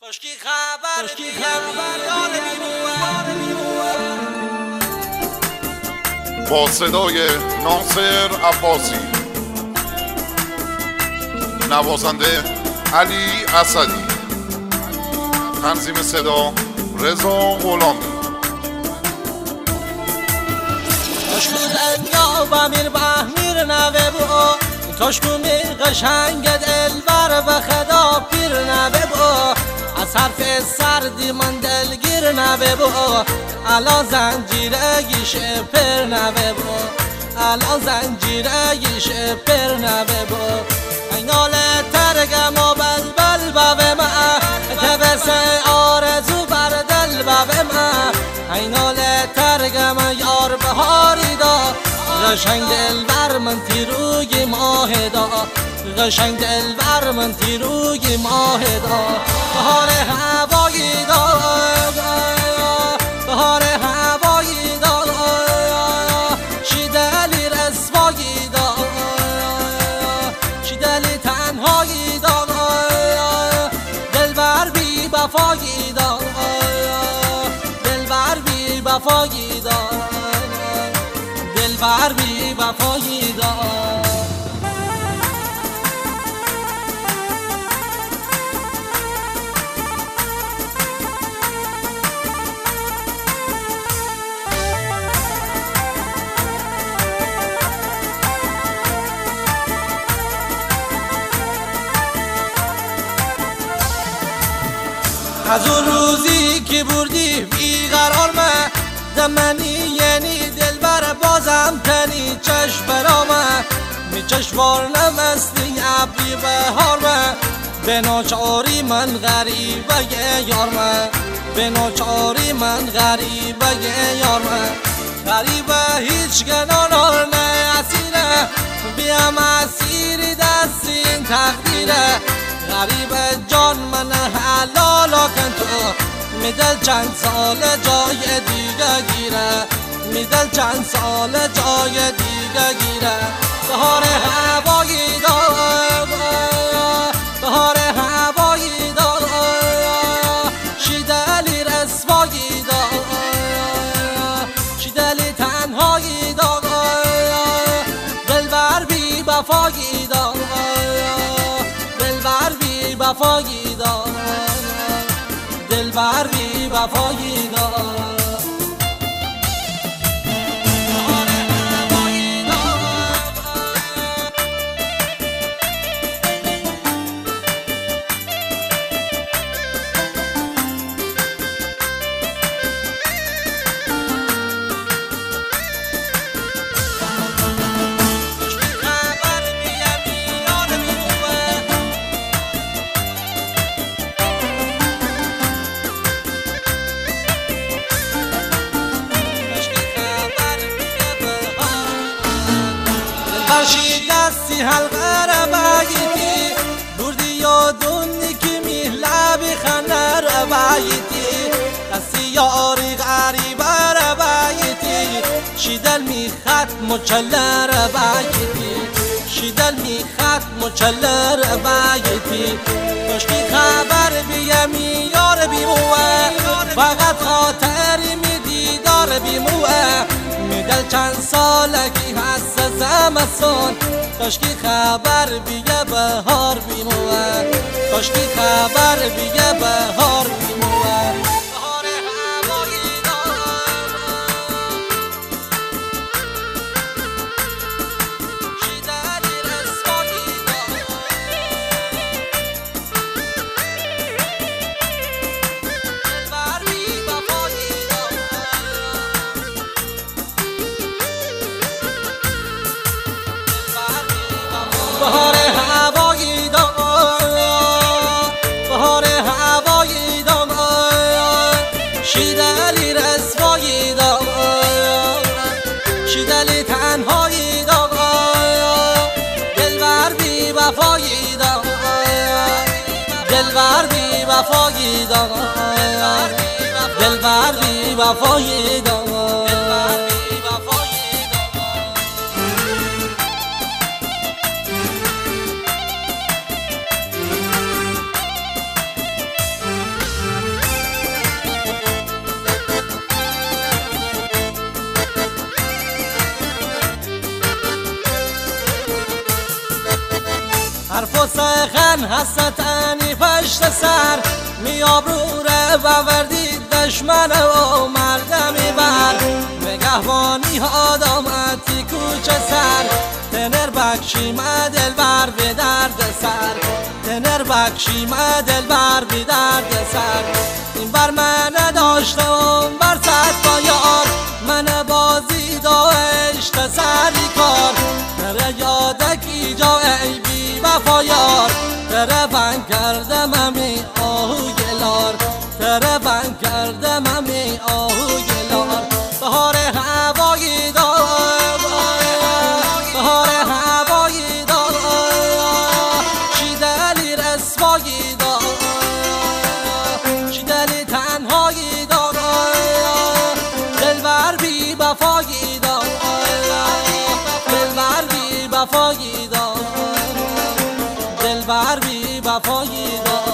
با صدای ناصر عباسی، نوازنده علی اسدی، تنظیم صدا رضا غلامی. دنیا و میر بحمیر نوه با تشکو می قشنگ دلبر و خدا پیر نوه با از حرف سردی من دلگیر نوه با الان زنجیره گیشه پر نوه با الان زنجیره گیشه پر نوه با اینال ترگم و بلبل بابه ما تبس آرزو بر دل بابه ما اینال ترگم یار بهاری دا قشنگ دل بر من تیروگی ماه دا قشنگ دل بر من تیروگی ماه دا بهار هوایی دا بهار هوایی دا شیدلی رسوایی دا شیدلی تنهایی دا دل بر بی وفایی دا دل بر بی وفایی دا دل بر بی وفایی دا از اون روزی که بردی بیقرار من زمانی یعنی دلبر بازم تنی چشم برامه می چشوار نمستی عبری بهار من به ناچاری من غریبه یار من به ناچاری من غریبه یار من غریبه هیچ گنانار نه اسیره بیم اسیری دست این تقدیره غریب جان من حلالا کن تو میدل چند سال جای دیگه گیره میدل چند سال جای دیگه گیره بهار هوایی دا بهار هوایی دا شیدلی رسوایی دا شیدلی تنهایی دا دل بر بی وفایی دا وفایی دا دل بر بی وفایی دا فرشی دستی حلقه را بایدی بردی یادونی که می لبی خنه را بایدی دستی یاری غریبه را بایدی شیدل می ختم چله را بایدی شیدل می ختم چله را بایدی کشکی خبر بیمی یار بیموه فقط خاطری می دیدار بیموه میدل چند ساله کی هست زمستون کاشکی خبر بیگه بهار بیموه کاشکی خبر بیگه بهار بیموه بهار هوایی دا شیدلی رسوایی دا دل بر بی وفایی دا بهار هوایی دا بهار هوایی دا شیدلی رسوایی دا شیدلی تنهایی دا دل بر بی وفایی دا دل بر بی وفایی دا دل بر بی وفایی دا من حسرتنی پشت سر میابروره و وردی دشمن و مردمی بر نگهبانی آدامتی کوچه سر تنر بکشی دل بر به درد سر تنر بکشی دل بر به درد سر این بر من نداشتم بر صد با یار من بازی داشت سری کار تره یادکی جا ای بی وفا یار تره بند کردم امی آهو گلار تره بند کردم امی آهو گلار بهار هوایی دار بهار هوایی دار چی دلی رسوایی دار چی دلی تنهایی دار دلبر بی وفایی دار دلبر بی وفایی دار دلبر بی وفایی دار